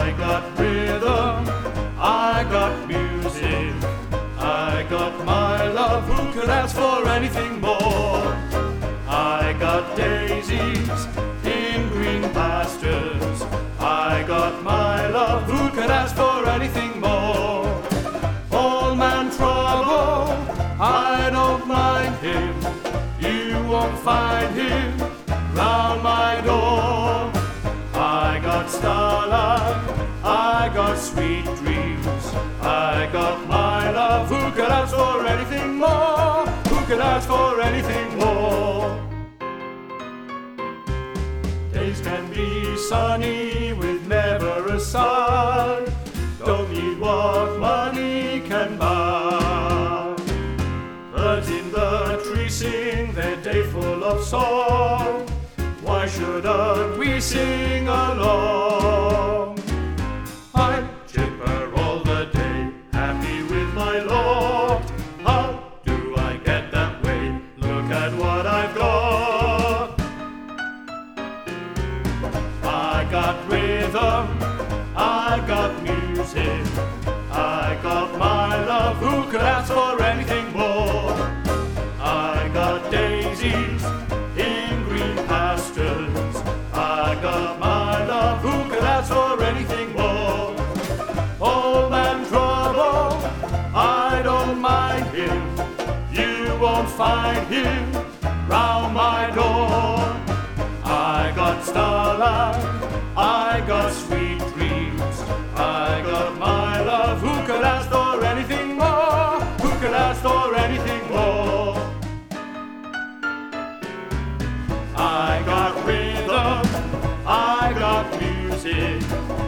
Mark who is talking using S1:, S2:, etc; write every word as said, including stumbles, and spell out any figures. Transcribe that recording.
S1: I got rhythm, I got music, I got my love, who could ask for anything more? I got daisies in green pastures, I got my love, who could ask for anything more? Old man trouble, I don't mind him, you won't find him round my door. I got starlight, I got sweet dreams, I got my love, who could ask for anything more? Who could ask for anything more? Days can be sunny with never a sun, don't need what money can buy. Birds in the trees sing their day full of song, why shouldn't we sing along? I'm chipper all the day, happy with my Lord. How do I get that way? Look at what I've got. I got rhythm, I got music, I got my love, who could ask for anything more? I got daisies in green pastures, I got my love, who could ask for anything more? Old man trouble, I don't mind him, you won't find him round my door. I got starlight, I got sweet dreams, I got my love, who could ask for anything more? Who could ask for anything more? I got rhythm, I got music,